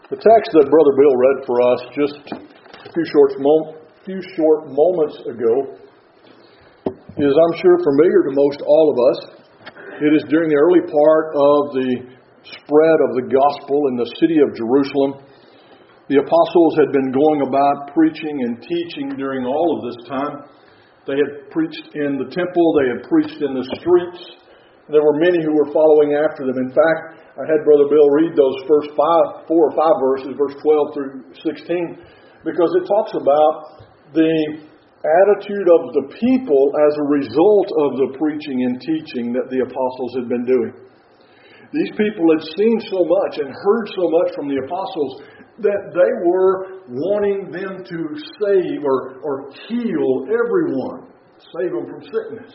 The text that Brother Bill read for us just a few short moments ago is, I'm sure, familiar to most all of us. It is during the early part of the spread of the gospel in the city of Jerusalem. The apostles had been going about preaching and teaching during all of this time. They had preached in the temple. They had preached in the streets. There were many who were following after them. In fact, I had Brother Bill read those first 4 or 5 verses, verse 12 through 16, because it talks about the attitude of the people as a result of the preaching and teaching that the apostles had been doing. These people had seen so much and heard so much from the apostles that they were wanting them to save or heal everyone, save them from sickness.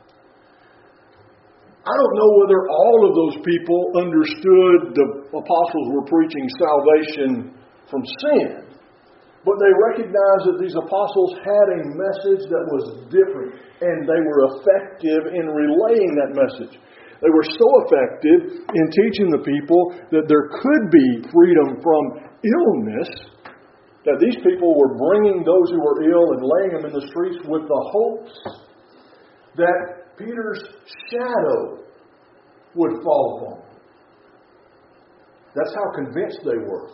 I don't know whether all of those people understood the apostles were preaching salvation from sin, but they recognized that these apostles had a message that was different, and they were effective in relaying that message. They were so effective in teaching the people that there could be freedom from illness, that these people were bringing those who were ill and laying them in the streets with the hopes that Peter's shadow would fall upon them. That's how convinced they were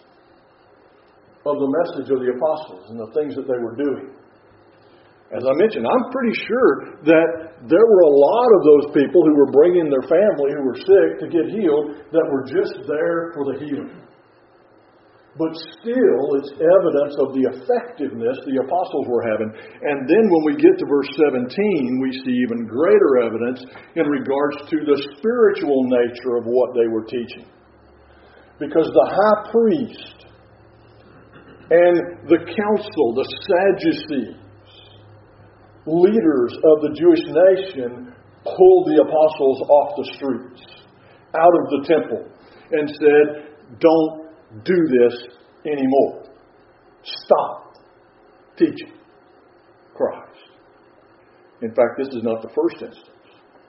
of the message of the apostles and the things that they were doing. As I mentioned, I'm pretty sure that there were a lot of those people who were bringing their family who were sick to get healed that were just there for the healing. But still, it's evidence of the effectiveness the apostles were having. And then when we get to verse 17, we see even greater evidence in regards to the spiritual nature of what they were teaching. Because the high priest and the council, the Sadducees, leaders of the Jewish nation, pulled the apostles off the streets, out of the temple, and said, "Don't do this anymore. Stop teaching Christ." In fact, this is not the first instance.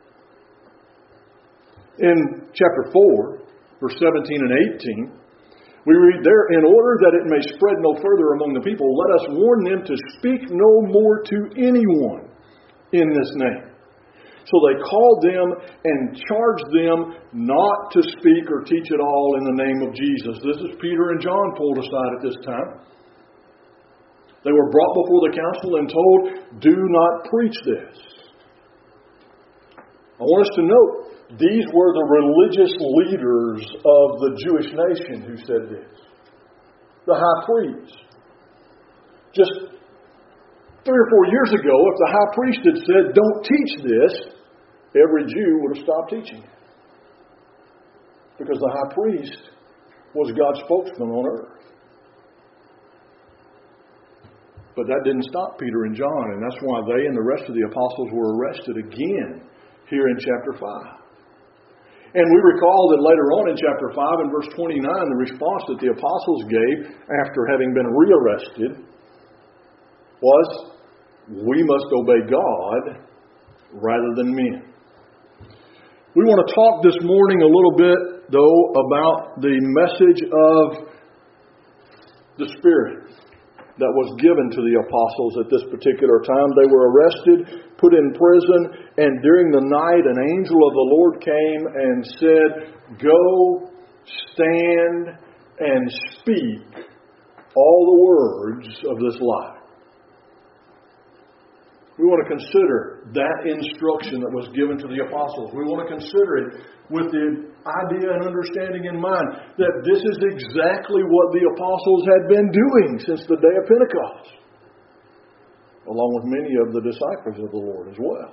In chapter 4, verse 17 and 18, we read there, "In order that it may spread no further among the people, let us warn them to speak no more to anyone in this name." So they called them and charged them not to speak or teach at all in the name of Jesus. This is Peter and John pulled aside at this time. They were brought before the council and told, "Do not preach this." I want us to note, these were the religious leaders of the Jewish nation who said this. The high priest. Just 3 or 4 years ago, if the high priest had said, "Don't teach this," every Jew would have stopped teaching it. Because the high priest was God's spokesman on earth. But that didn't stop Peter and John, and that's why they and the rest of the apostles were arrested again here in chapter 5. And we recall that later on in chapter 5 and verse 29, the response that the apostles gave after having been rearrested was, "We must obey God rather than men." We want to talk this morning a little bit, though, about the message of the Spirit that was given to the apostles at this particular time. They were arrested, put in prison, and during the night an angel of the Lord came and said, "Go, stand, and speak all the words of this life." We want to consider that instruction that was given to the apostles. We want to consider it with the idea and understanding in mind that this is exactly what the apostles had been doing since the day of Pentecost, along with many of the disciples of the Lord as well.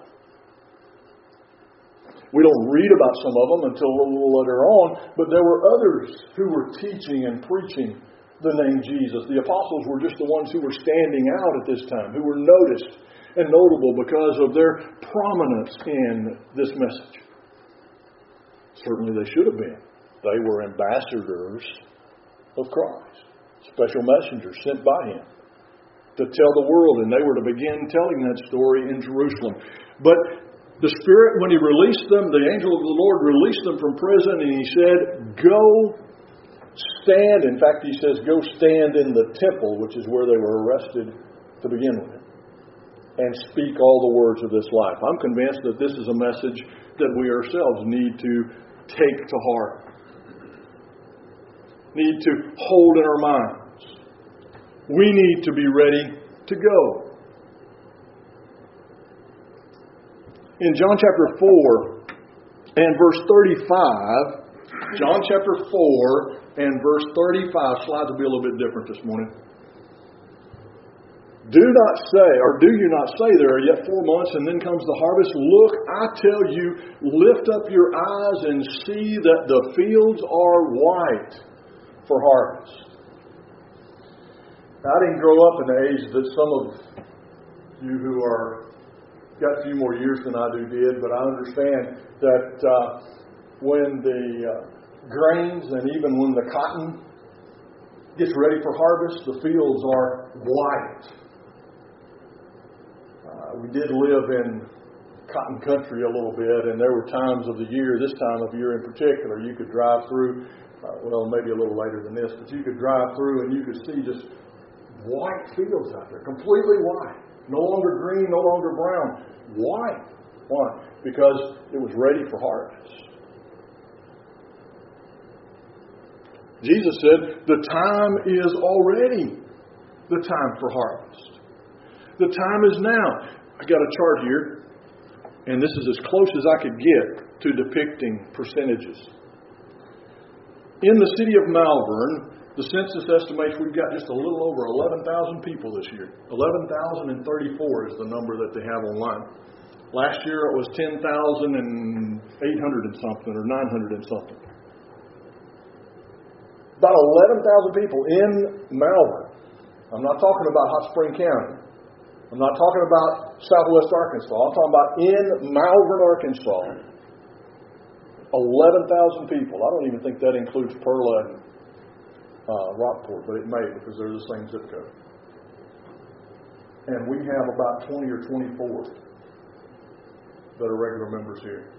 We don't read about some of them until a little later on, but there were others who were teaching and preaching the name Jesus. The apostles were just the ones who were standing out at this time, who were noticed and notable because of their prominence in this message. Certainly they should have been. They were ambassadors of Christ, special messengers sent by Him to tell the world, and they were to begin telling that story in Jerusalem. But the Spirit, when He released them, the angel of the Lord released them from prison, and He said, "Go, stand. In fact, he says, go stand in the temple, which is where they were arrested to begin with, and speak all the words of this life. I'm convinced that this is a message that we ourselves need to take to heart, need to hold in our minds. We need to be ready to go. In John chapter 4 and verse 35, John chapter 4 and verse 35, slides will be a little bit different this morning. Do not say, or do you not say, there are yet 4 months and then comes the harvest? Look, I tell you, lift up your eyes and see that the fields are white for harvest. Now, I didn't grow up in the age that some of you who are got a few more years than I did, but I understand that when the grains and even when the cotton gets ready for harvest, the fields are white. We did live in cotton country a little bit, and there were times of the year, this time of year in particular, you could drive through, well, maybe a little later than this, but you could drive through and you could see just white fields out there, completely white. No longer green, no longer brown. White. Why? Because it was ready for harvest. Jesus said, the time is already the time for harvest. The time is now. I got a chart here, and this is as close as I could get to depicting percentages. In the city of Malvern, the census estimates we've got just a little over 11,000 people this year. 11,034 is the number that they have online. Last year it was 10,800 and something, or 900 and something. About 11,000 people in Malvern. I'm not talking about Hot Spring County. I'm not talking about Southwest Arkansas. I'm talking about in Malvern, Arkansas. 11,000 people. I don't even think that includes Perla and Rockport, but it may because they're the same zip code. And we have about 20 or 24 that are regular members here.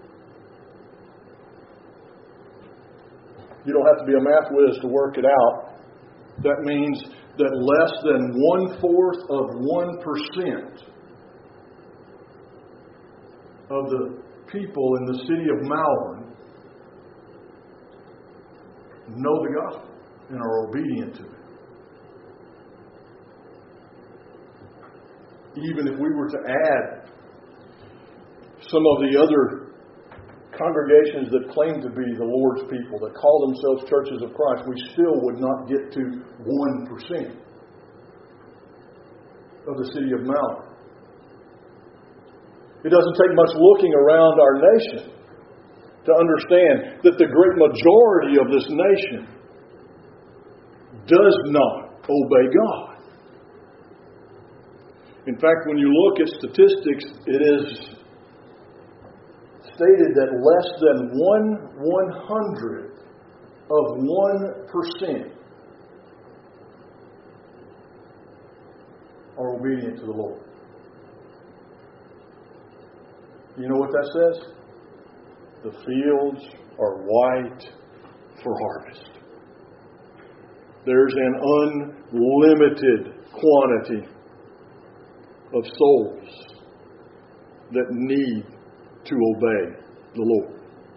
You don't have to be a math whiz to work it out. That means that less than 1/4 of 1% of the people in the city of Malvern know the gospel and are obedient to it. Even if we were to add some of the other congregations that claim to be the Lord's people, that call themselves churches of Christ, we still would not get to 1% of the city of Malvern. It doesn't take much looking around our nation to understand that the great majority of this nation does not obey God. In fact, when you look at statistics, it is stated that less than 1/100 of 1% are obedient to the Lord. You know what that says? The fields are white for harvest. There's an unlimited quantity of souls that need to obey the Lord.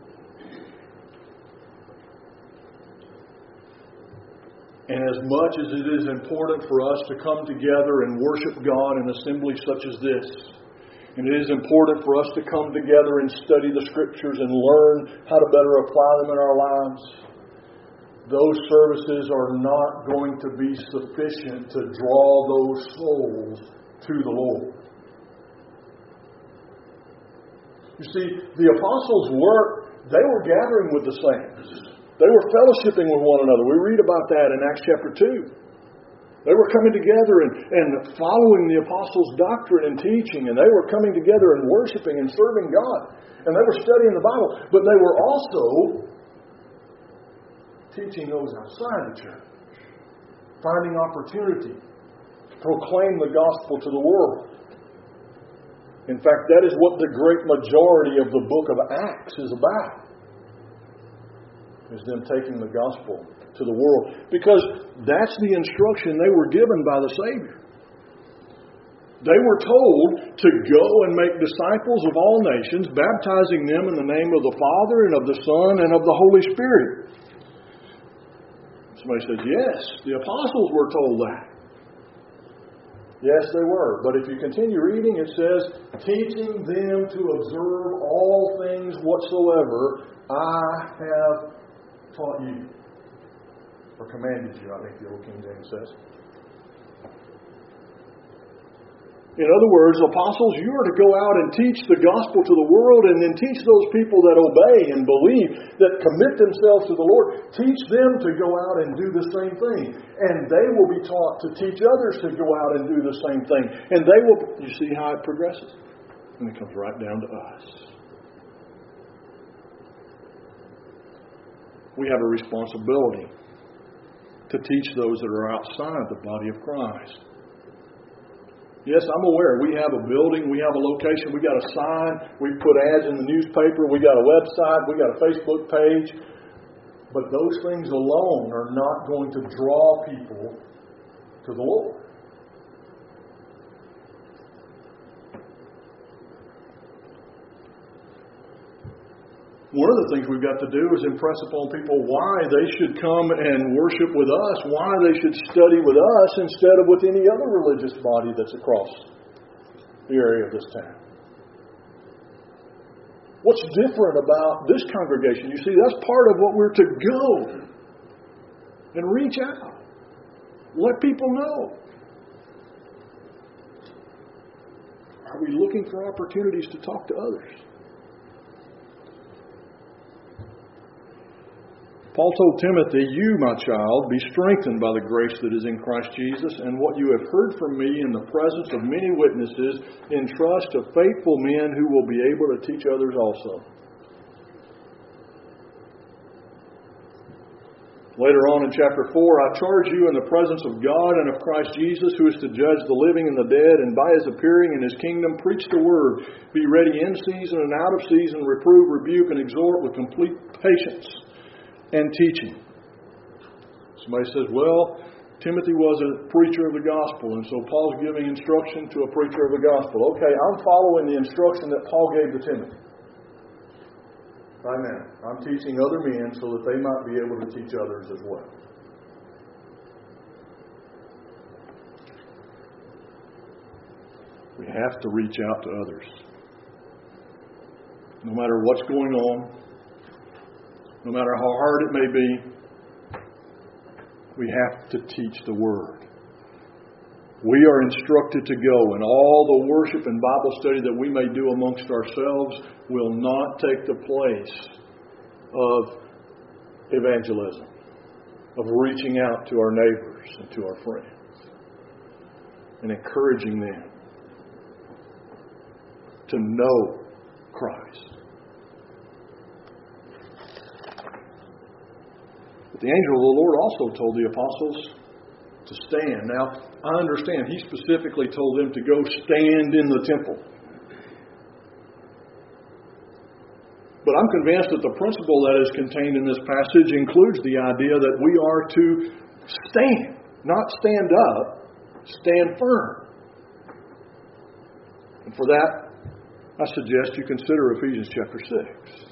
And as much as it is important for us to come together and worship God in assemblies such as this, and it is important for us to come together and study the Scriptures and learn how to better apply them in our lives, those services are not going to be sufficient to draw those souls to the Lord. You see, the apostles they were gathering with the saints. They were fellowshipping with one another. We read about that in Acts chapter 2. They were coming together and following the apostles' doctrine and teaching, and they were coming together and worshiping and serving God. And they were studying the Bible, but they were also teaching those outside the church, finding opportunity to proclaim the gospel to the world. In fact, that is what the great majority of the book of Acts is about, is them taking the gospel to the world. Because that's the instruction they were given by the Savior. They were told to go and make disciples of all nations, baptizing them in the name of the Father and of the Son and of the Holy Spirit. Somebody says, yes, the apostles were told that. Yes, they were. But if you continue reading, it says, teaching them to observe all things whatsoever I have taught you. Or commanded you, I think the Old King James says. In other words, apostles, you are to go out and teach the gospel to the world, and then teach those people that obey and believe, that commit themselves to the Lord. Teach them to go out and do the same thing. And they will be taught to teach others to go out and do the same thing. And they will, you see how it progresses? And it comes right down to us. We have a responsibility to teach those that are outside the body of Christ. Yes, I'm aware. We have a building, we have a location, we got a sign, we put ads in the newspaper, we got a website, we got a Facebook page. But those things alone are not going to draw people to the Lord. One of the things we've got to do is impress upon people why they should come and worship with us, why they should study with us instead of with any other religious body that's across the area of this town. What's different about this congregation? You see, that's part of what we're to go and reach out. Let people know. Are we looking for opportunities to talk to others? Paul told Timothy, you, my child, be strengthened by the grace that is in Christ Jesus, and what you have heard from me in the presence of many witnesses, entrust to faithful men who will be able to teach others also. Later on in chapter 4, I charge you in the presence of God and of Christ Jesus, who is to judge the living and the dead, and by His appearing in His kingdom, preach the word. Be ready in season and out of season, reprove, rebuke, and exhort with complete patience and teaching. Somebody says, well, Timothy was a preacher of the gospel, and so Paul's giving instruction to a preacher of the gospel. Okay, I'm following the instruction that Paul gave to Timothy. Right now, I'm teaching other men so that they might be able to teach others as well. We have to reach out to others. No matter what's going on, no matter how hard it may be, we have to teach the Word. We are instructed to go, and all the worship and Bible study that we may do amongst ourselves will not take the place of evangelism, of reaching out to our neighbors and to our friends and encouraging them to know Christ. The angel of the Lord also told the apostles to stand. Now, I understand he specifically told them to go stand in the temple. But I'm convinced that the principle that is contained in this passage includes the idea that we are to stand, not stand up, stand firm. And for that, I suggest you consider Ephesians chapter 6.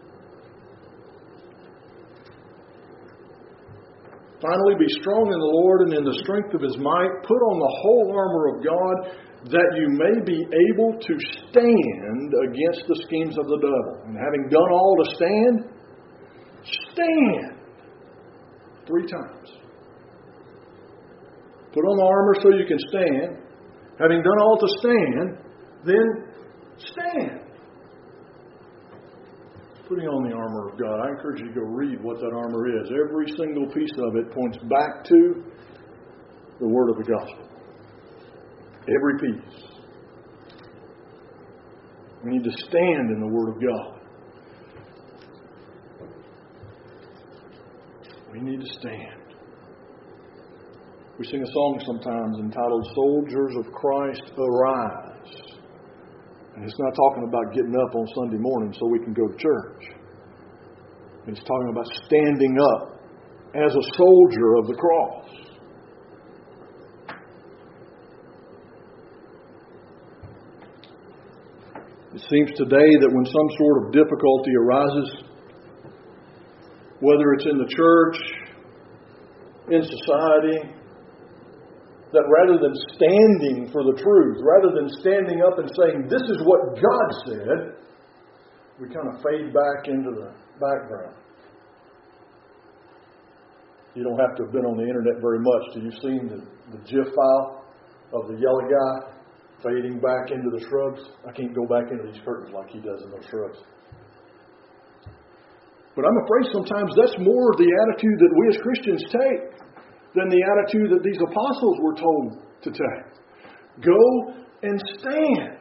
Finally, be strong in the Lord and in the strength of His might. Put on the whole armor of God, that you may be able to stand against the schemes of the devil. And having done all to stand, stand 3 times. Put on the armor so you can stand. Having done all to stand, then stand. Putting on the armor of God. I encourage you to go read what that armor is. Every single piece of it points back to the Word of the Gospel. Every piece. We need to stand in the Word of God. We need to stand. We sing a song sometimes entitled, Soldiers of Christ Arise. And it's not talking about getting up on Sunday morning so we can go to church. It's talking about standing up as a soldier of the cross. It seems today that when some sort of difficulty arises, whether it's in the church, in society, that rather than standing for the truth, rather than standing up and saying, this is what God said, we kind of fade back into the background. You don't have to have been on the internet very much till you've seen the GIF file of the yellow guy fading back into the shrubs. I can't go back into these curtains like he does in those shrubs. But I'm afraid sometimes that's more the attitude that we as Christians take than the attitude that these apostles were told to take. Go and stand.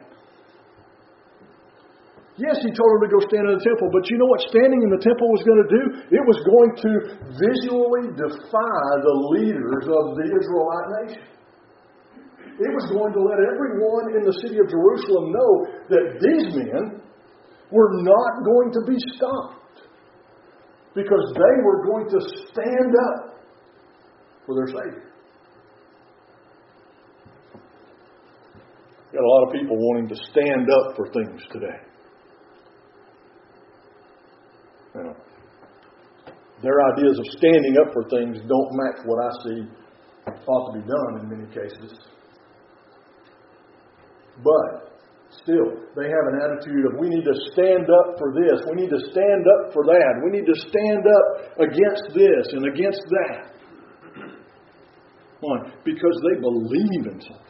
Yes, he told them to go stand in the temple, but you know what standing in the temple was going to do? It was going to visually defy the leaders of the Israelite nation. It was going to let everyone in the city of Jerusalem know that these men were not going to be stopped because they were going to stand up for their Savior. Got a lot of people wanting to stand up for things today. Now, their ideas of standing up for things don't match what I see ought to be done in many cases. But still, they have an attitude of we need to stand up for this, we need to stand up for that, we need to stand up against this and against that. Why? Because they believe in something.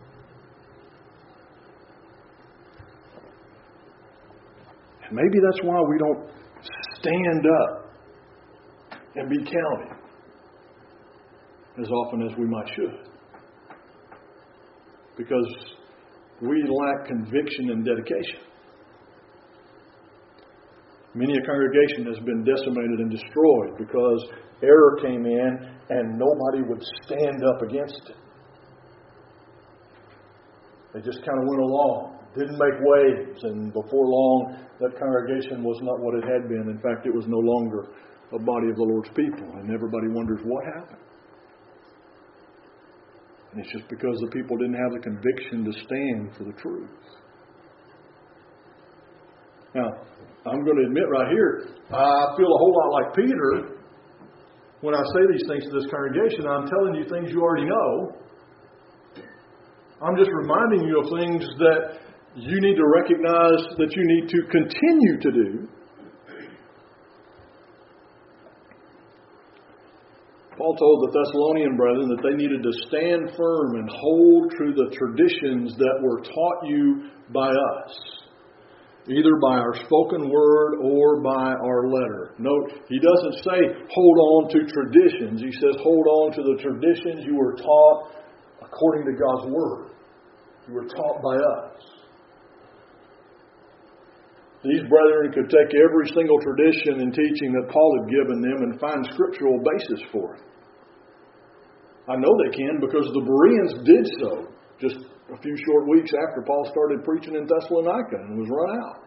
And maybe that's why we don't stand up and be counted as often as we might should. Because we lack conviction and dedication. Many a congregation has been decimated and destroyed because error came in and nobody would stand up against it. They just kind of went along, didn't make waves, and before long that congregation was not what it had been. In fact, it was no longer a body of the Lord's people, and everybody wonders what happened. And it's just because the people didn't have the conviction to stand for the truth. Now, I'm going to admit right here, I feel a whole lot like Peter when I say these things to this congregation. I'm telling you things you already know. I'm just reminding you of things that you need to recognize that you need to continue to do. Paul told the Thessalonian brethren that they needed to stand firm and hold to the traditions that were taught you by us, either by our spoken word or by our letter. Note, he doesn't say hold on to traditions. He says hold on to the traditions you were taught according to God's word. You were taught by us. These brethren could take every single tradition and teaching that Paul had given them and find scriptural basis for it. I know they can because the Bereans did so just a few short weeks after Paul started preaching in Thessalonica and was run out.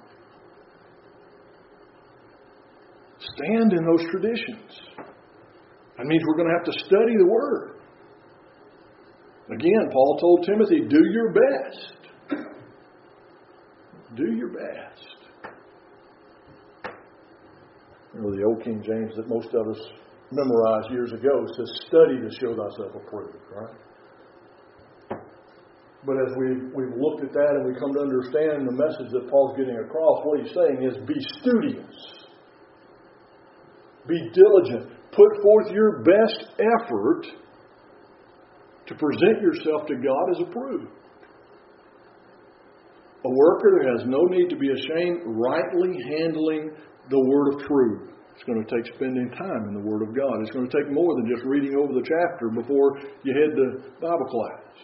Stand in those traditions. That means we're going to have to study the Word. Again, Paul told Timothy, do your best. Do your best. You know, the old King James that most of us memorized years ago says, study to show thyself approved, right? But as we've looked at that and we come to understand the message that Paul's getting across, what he's saying is be studious. Be diligent. Put forth your best effort to present yourself to God as approved. A worker has no need to be ashamed rightly handling the word of truth. It's going to take spending time in the Word of God. It's going to take more than just reading over the chapter before you head to Bible class.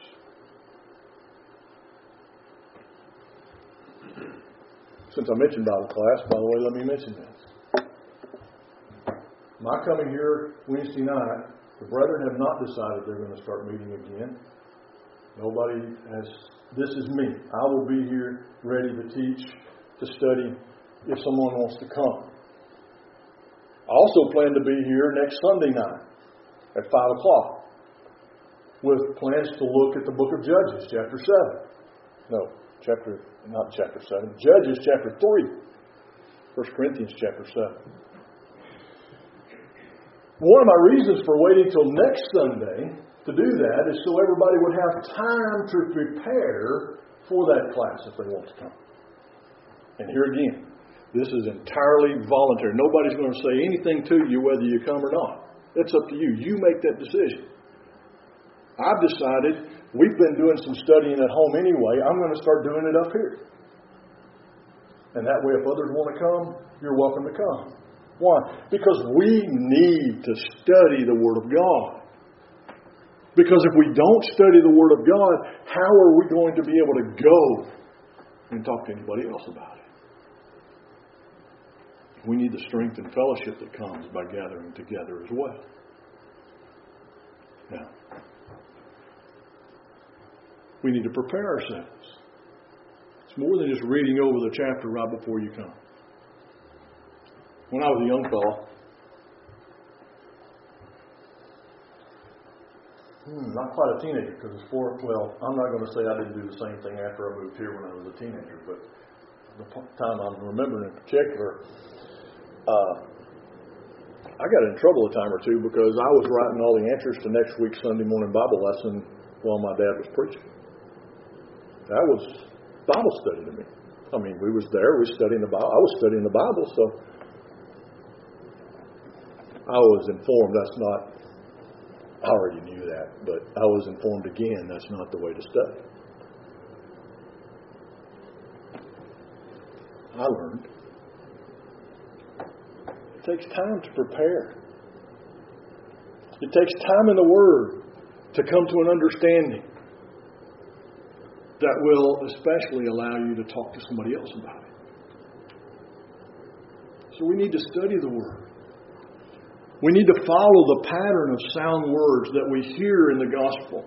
Since I mentioned Bible class, by the way, let me mention this. My coming here Wednesday night, the brethren have not decided they're going to start meeting again. Nobody has. This is me. I will be here ready to teach, to study, if someone wants to come. I also plan to be here next Sunday night at 5 o'clock with plans to look at the book of Judges, chapter 7. Not chapter 7. Judges, chapter 3. 1 Corinthians, chapter 7. One of my reasons for waiting till next Sunday to do that is so everybody would have time to prepare for that class if they want to come. And here again, this is entirely voluntary. Nobody's going to say anything to you whether you come or not. That's up to you. You make that decision. I've decided, we've been doing some studying at home anyway, I'm going to start doing it up here. And that way, if others want to come, you're welcome to come. Why? Because we need to study the Word of God. Because if we don't study the Word of God, how are we going to be able to go and talk to anybody else about it? We need the strength and fellowship that comes by gathering together as well. Now, we need to prepare ourselves. It's more than just reading over the chapter right before you come. When I was a young fellow, not quite a teenager, because I'm not going to say I didn't do the same thing after I moved here when I was a teenager, but the time I'm remembering in particular, I got in trouble a time or two because I was writing all the answers to next week's Sunday morning Bible lesson while my dad was preaching. That was Bible study to me. I mean, we was there, we studying the Bible. I was studying the Bible, so I was informed I already knew that, but I was informed again that's not the way to study. I learned it takes time to prepare. It takes time in the Word to come to an understanding that will especially allow you to talk to somebody else about it. So we need to study the Word. We need to follow the pattern of sound words that we hear in the gospel.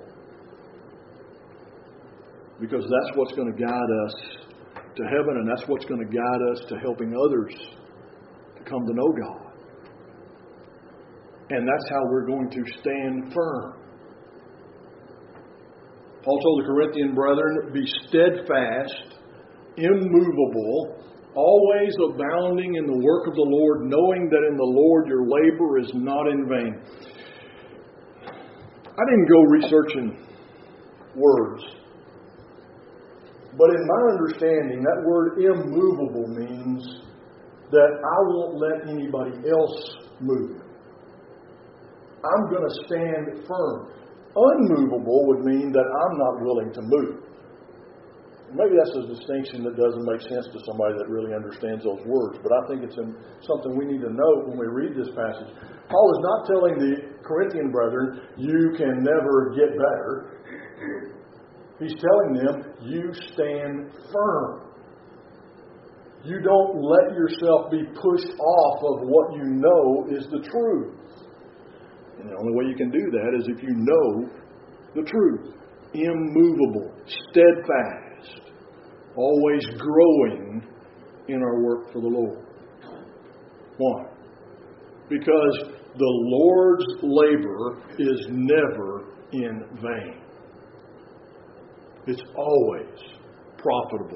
Because that's what's going to guide us to heaven, and that's what's going to guide us to helping others to come to know God. And that's how we're going to stand firm. Paul told the Corinthian brethren, be steadfast, immovable, always abounding in the work of the Lord, knowing that in the Lord your labor is not in vain. I didn't go researching words. But in my understanding, that word immovable means that I won't let anybody else move. I'm going to stand firm. Unmovable would mean that I'm not willing to move. Maybe that's a distinction that doesn't make sense to somebody that really understands those words, but I think it's something we need to note when we read this passage. Paul is not telling the Corinthian brethren, you can never get better. He's telling them, you stand firm. You don't let yourself be pushed off of what you know is the truth. And the only way you can do that is if you know the truth. Immovable, steadfast, always growing in our work for the Lord. Why? Because the Lord's labor is never in vain. It's always profitable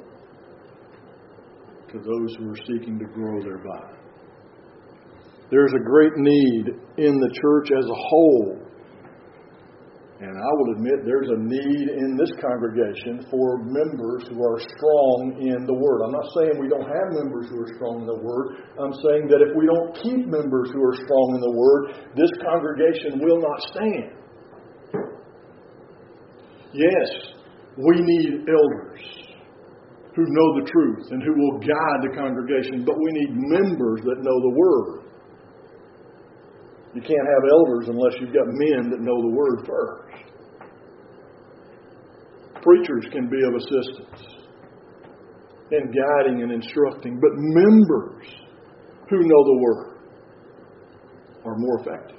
to those who are seeking to grow thereby. There's a great need in the church as a whole. And I will admit there's a need in this congregation for members who are strong in the Word. I'm not saying we don't have members who are strong in the Word. I'm saying that if we don't keep members who are strong in the Word, this congregation will not stand. Yes, we need elders who know the truth and who will guide the congregation, but we need members that know the Word. You can't have elders unless you've got men that know the Word first. Preachers can be of assistance in guiding and instructing, but members who know the Word are more effective.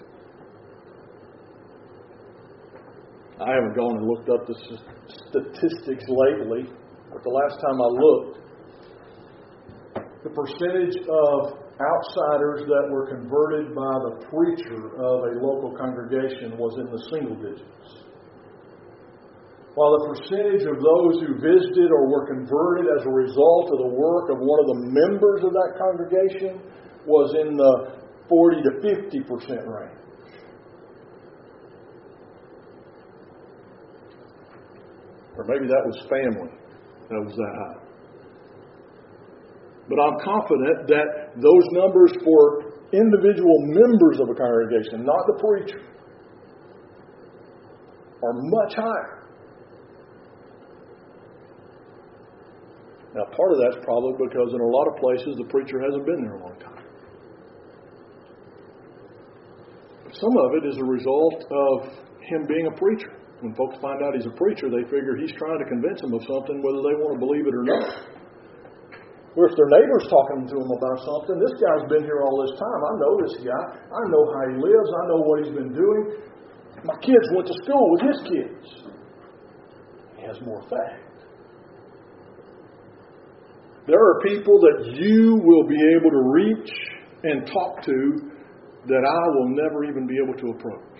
I haven't gone and looked up the statistics lately, but the last time I looked, the percentage of outsiders that were converted by the preacher of a local congregation was in the single digits, while the percentage of those who visited or were converted as a result of the work of one of the members of that congregation was in the 40 to 50% range. Or maybe that was family that was that high. But I'm confident that those numbers for individual members of a congregation, not the preacher, are much higher. Now, part of that's probably because in a lot of places the preacher hasn't been there a long time. But some of it is a result of him being a preacher. When folks find out he's a preacher, they figure he's trying to convince them of something whether they want to believe it or not. Or if their neighbor's talking to them about something, this guy's been here all this time. I know this guy. I know how he lives. I know what he's been doing. My kids went to school with his kids. He has more fact. There are people that you will be able to reach and talk to that I will never even be able to approach.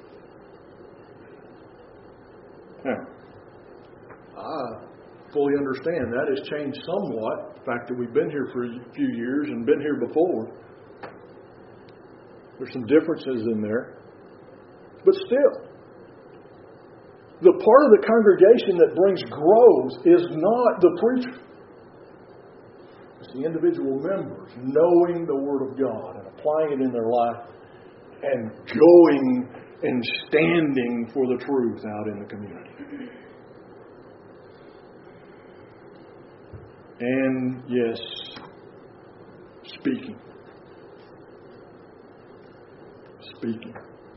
Now, I fully understand that has changed somewhat. The fact that we've been here for a few years and been here before. There's some differences in there. But still, the part of the congregation that brings growth is not the preacher. It's the individual members knowing the Word of God and applying it in their life and going and standing for the truth out in the community. And yes, speaking. Speaking.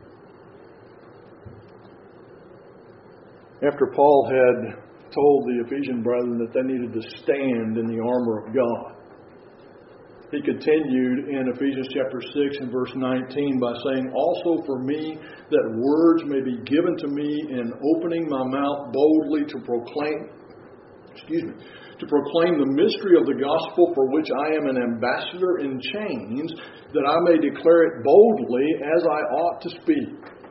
After Paul had told the Ephesian brethren that they needed to stand in the armor of God, he continued in Ephesians chapter 6 and verse 19 by saying, "Also for me, that words may be given to me in opening my mouth boldly to proclaim the mystery of the gospel, for which I am an ambassador in chains, that I may declare it boldly as I ought to speak."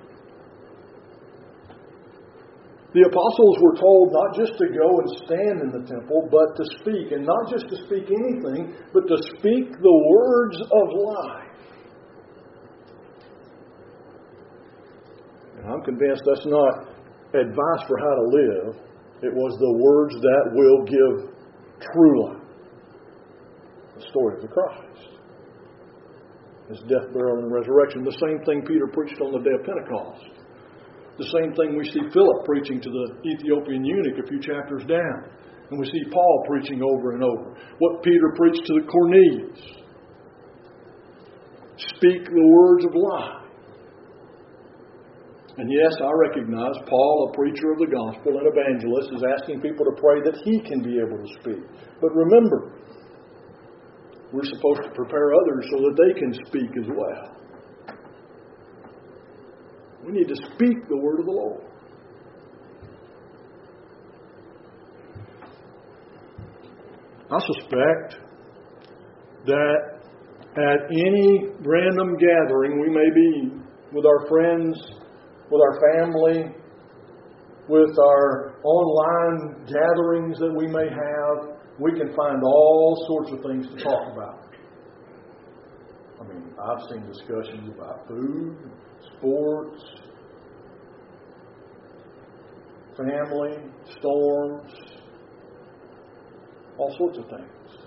The apostles were told not just to go and stand in the temple, but to speak. And not just to speak anything, but to speak the words of life. And I'm convinced that's not advice for how to live. It was the words that will give true life. The story of the Christ. His death, burial, and resurrection. The same thing Peter preached on the day of Pentecost. The same thing we see Philip preaching to the Ethiopian eunuch a few chapters down. And we see Paul preaching over and over. What Peter preached to the Cornelius. Speak the words of life. And yes, I recognize Paul, a preacher of the gospel and evangelist, is asking people to pray that he can be able to speak. But remember, we're supposed to prepare others so that they can speak as well. We need to speak the word of the Lord. I suspect that at any random gathering we may be with our friends, with our family, with our online gatherings that we may have, we can find all sorts of things to talk about. I mean, I've seen discussions about food, sports, family, storms, all sorts of things.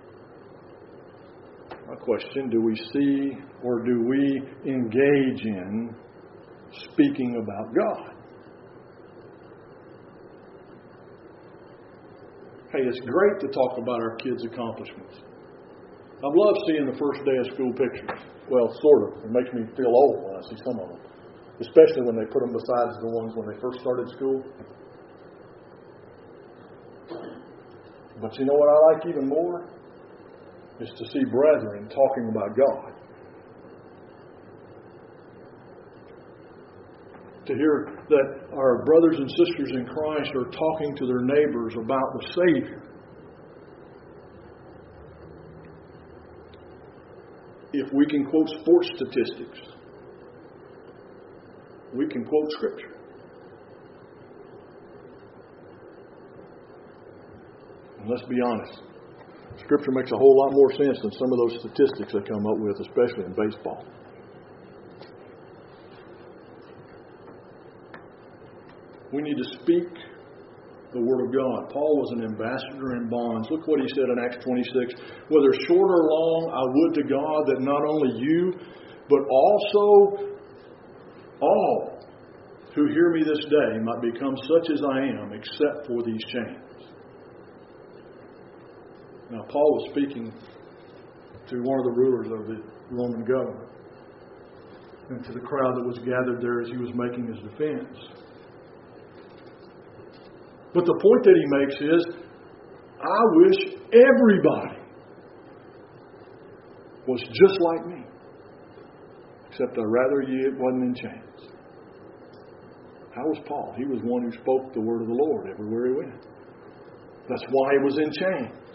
My question, do we see or do we engage in speaking about God? Hey, it's great to talk about our kids' accomplishments. I love seeing the first day of school pictures. Well, sort of. It makes me feel old when I see some of them. Especially when they put them beside the ones when they first started school. But you know what I like even more? Is to see brethren talking about God. To hear that our brothers and sisters in Christ are talking to their neighbors about the Savior. if we can quote sports statistics, we can quote Scripture. And let's be honest, Scripture makes a whole lot more sense than some of those statistics they come up with, especially in baseball. We need to speak the Word of God. Paul was an ambassador in bonds. Look what he said in Acts 26. Whether short or long, I would to God that not only you, but also all who hear me this day might become such as I am, except for these chains. Now, Paul was speaking to one of the rulers of the Roman government and to the crowd that was gathered there as he was making his defense. But the point that he makes is, I wish everybody was just like me. Except I'd rather it wasn't in chains. How was Paul? He was one who spoke the word of the Lord everywhere he went. That's why he was in chains.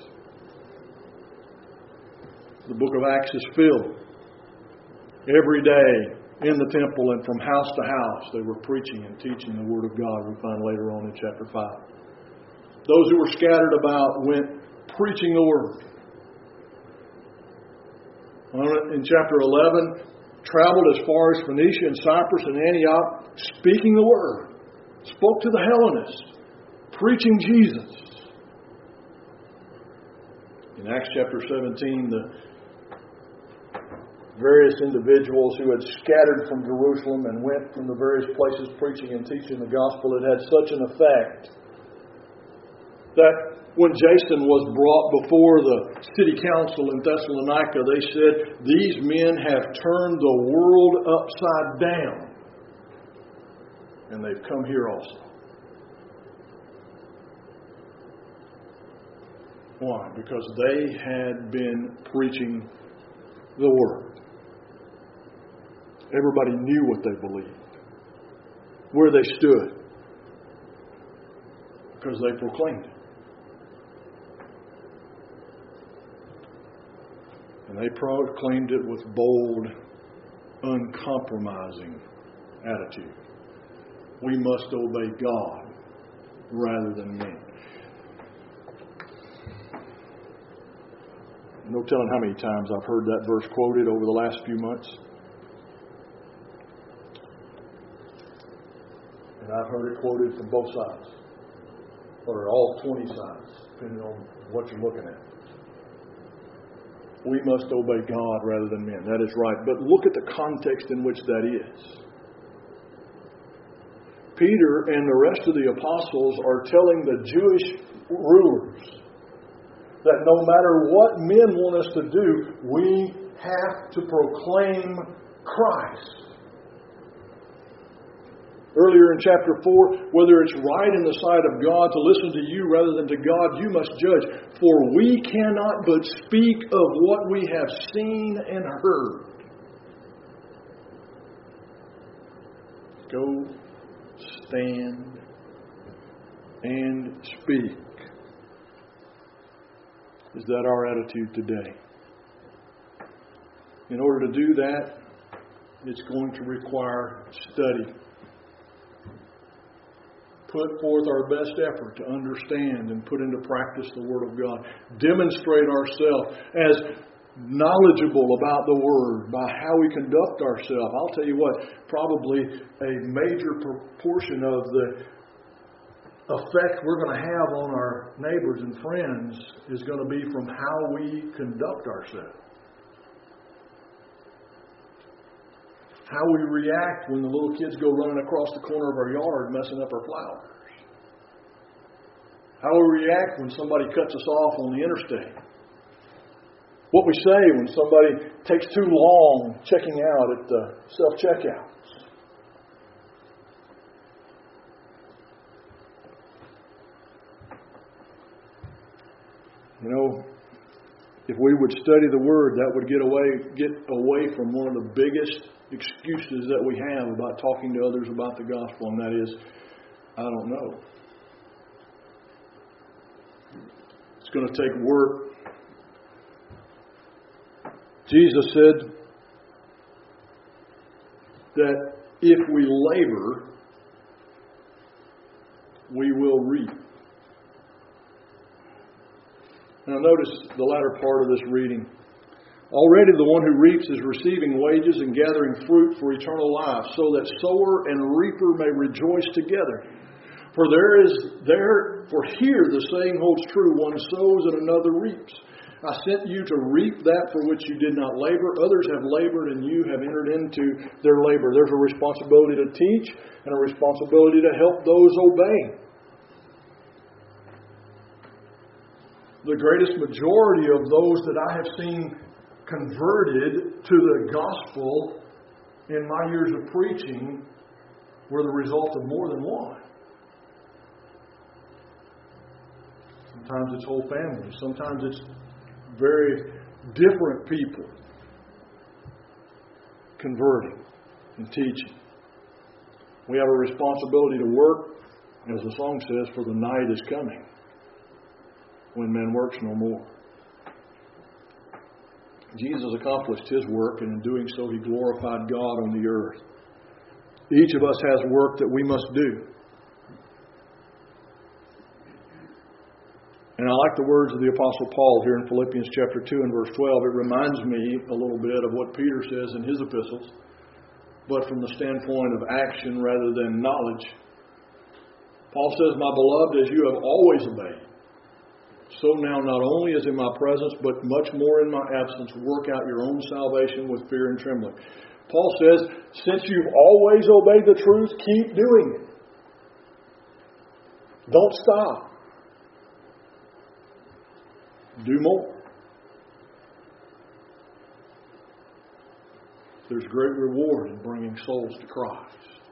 The book of Acts is filled. Every day in the temple and from house to house, they were preaching and teaching the Word of God. We find later on in chapter 5. Those who were scattered about went preaching the Word. In chapter 11, traveled as far as Phoenicia and Cyprus and Antioch, speaking the Word. Spoke to the Hellenists, preaching Jesus. In Acts chapter 17, the various individuals who had scattered from Jerusalem and went from the various places preaching and teaching the gospel, it had such an effect that when Jason was brought before the city council in Thessalonica, they said, these men have turned the world upside down. And they've come here also. Why? Because they had been preaching the Word. Everybody knew what they believed, where they stood, because they proclaimed it. And they proclaimed it with bold, uncompromising attitude. We must obey God rather than men. No telling how many times I've heard that verse quoted over the last few months. And I've heard it quoted from both sides. Or all 20 sides, depending on what you're looking at. We must obey God rather than men. That is right. But look at the context in which that is. Peter and the rest of the apostles are telling the Jewish rulers that no matter what men want us to do, we have to proclaim Christ. Earlier in chapter 4, whether it's right in the sight of God to listen to you rather than to God, you must judge. For we cannot but speak of what we have seen and heard. Go, stand, and speak. Is that our attitude today? In order to do that, it's going to require study. Put forth our best effort to understand and put into practice the Word of God. Demonstrate ourselves as knowledgeable about the Word by how we conduct ourselves. I'll tell you what, probably a major proportion of the effect we're going to have on our neighbors and friends is going to be from how we conduct ourselves. How we react when the little kids go running across the corner of our yard messing up our flowers. How we react when somebody cuts us off on the interstate. What we say when somebody takes too long checking out at the self-checkouts. You know, if we would study the Word, that would get away from one of the biggest excuses that we have about talking to others about the gospel, and that is, I don't know. It's going to take work Jesus said that if we labor, we will reap. Now notice the latter part of this reading. Already the one who reaps is receiving wages and gathering fruit for eternal life, so that sower and reaper may rejoice together. For here the saying holds true, one sows and another reaps. I sent you to reap that for which you did not labor. Others have labored and you have entered into their labor. There's a responsibility to teach and a responsibility to help those obey. The greatest majority of those that I have seen converted to the gospel in my years of preaching were the result of more than one. Sometimes it's whole families. Sometimes it's very different people converting and teaching. We have a responsibility to work, as the song says, for the night is coming when man works no more. Jesus accomplished His work, and in doing so He glorified God on the earth. Each of us has work that we must do. And I like the words of the Apostle Paul here in Philippians chapter 2 and verse 12. It reminds me a little bit of what Peter says in his epistles, but from the standpoint of action rather than knowledge. Paul says, "My beloved, as you have always obeyed, so now not only as in my presence, but much more in my absence, work out your own salvation with fear and trembling." Paul says, since you've always obeyed the truth, keep doing it. Don't stop. Do more. There's great reward in bringing souls to Christ.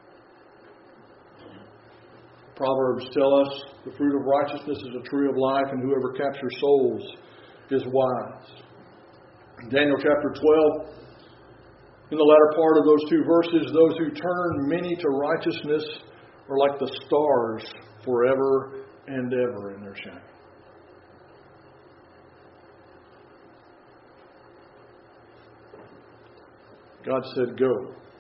Proverbs tell us the fruit of righteousness is a tree of life, and whoever captures souls is wise. Daniel chapter 12, in the latter part of those two verses, those who turn many to righteousness are like the stars forever and ever in their shining. God said, go.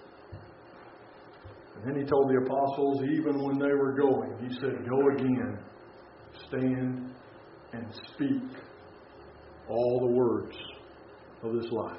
And then He told the apostles, even when they were going, He said, go again, stand and speak all the words of this life.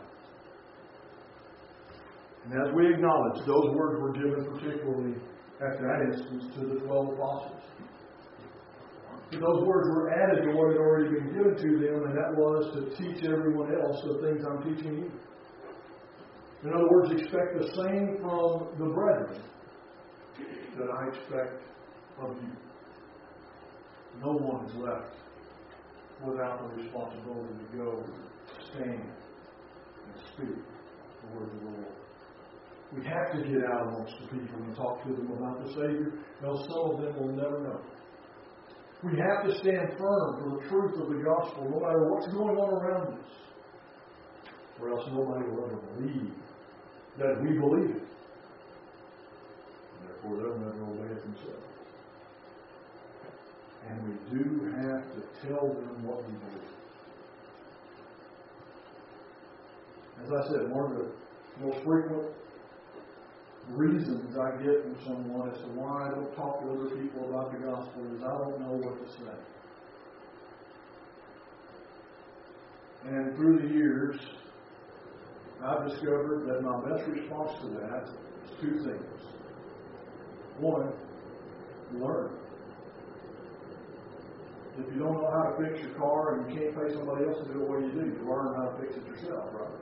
And as we acknowledge, those words were given particularly at that instance to the 12 apostles. But those words were added to what had already been given to them, and that was to teach everyone else the things I'm teaching you. In other words, expect the same from the brethren that I expect of you. No one is left without the responsibility to go, stand, and speak the word of the Lord. We have to get out amongst the people and talk to them about the Savior, else some of them will never know. We have to stand firm for the truth of the gospel, no matter what's going on around us, or else nobody will ever believe that we believe it. And therefore, they'll never obey it themselves. And we do have to tell them what we believe. As I said, one of the most frequent reasons I get from someone as to why I don't talk to other people about the gospel is I don't know what to say. And through the years, I've discovered that my best response to that is two things. One, learn. If you don't know how to fix your car and you can't pay somebody else to do it, what do? You learn how to fix it yourself, right?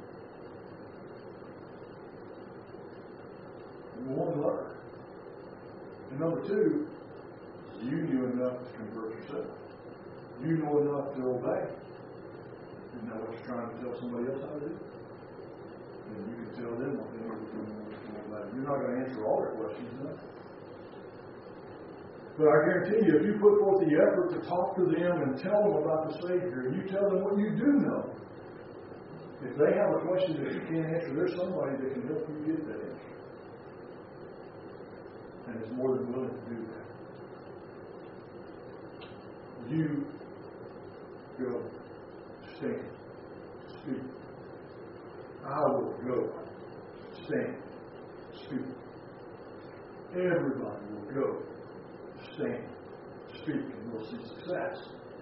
Number one, learn. And number two, you knew enough to convert yourself. You know enough to obey. Isn't that what you're trying to tell somebody else how to do? And you can tell them what they need to do. You're not going to answer all their questions, no. But I guarantee you, if you put forth the effort to talk to them and tell them about the Savior, and you tell them what you do know, if they have a question that you can't answer, there's somebody that can help you get that answer. And is more than willing to do that. You go, stand, speak will go, stand, speak, and we'll see success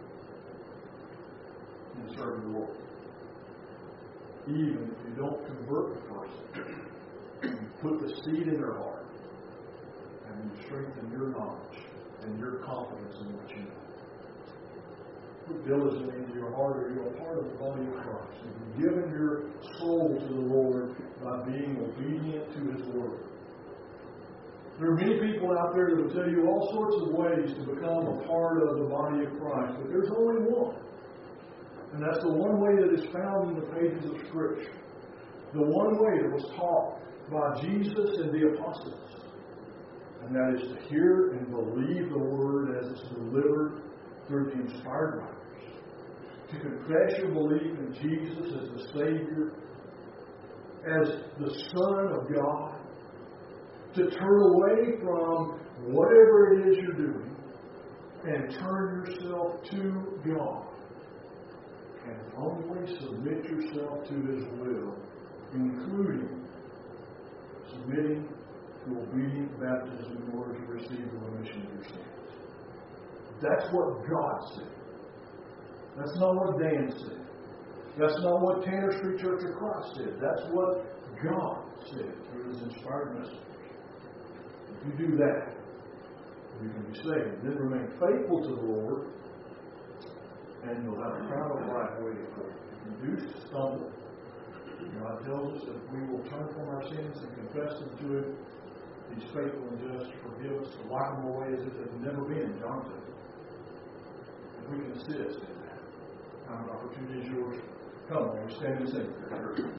in serving the Lord. Even if you don't convert the person, you put the seed in their heart, and you strengthen your knowledge and your confidence in what you know. Put diligently into your heart, or you're a part of the body of Christ. And you've given your soul to the Lord by being obedient to His Word. There are many people out there that will tell you all sorts of ways to become a part of the body of Christ, but there's only one. And that's the one way that is found in the pages of Scripture. The one way that was taught by Jesus and the apostles. And that is to hear and believe the Word as it's delivered through the inspired writers. To confess your belief in Jesus as the Savior, as the Son of God. To turn away from whatever it is you're doing and turn yourself to God. And only submit yourself to His will, including submitting to obedient baptism in order to receive the remission of your sins. That's what God said. That's not what Dan said. That's not what Tanner Street Church of Christ said. That's what God said through His inspired message. If you do that, you can be saved. Then remain faithful to the Lord, and you'll have a crown of life waiting for you. If you do stumble, God tells us that if we will turn from our sins and confess them to Him, He's faithful and just to forgive us, to wipe them away as if they've never been, John said. If we can assist in that, time and opportunity is yours. Come on, we stand and sing.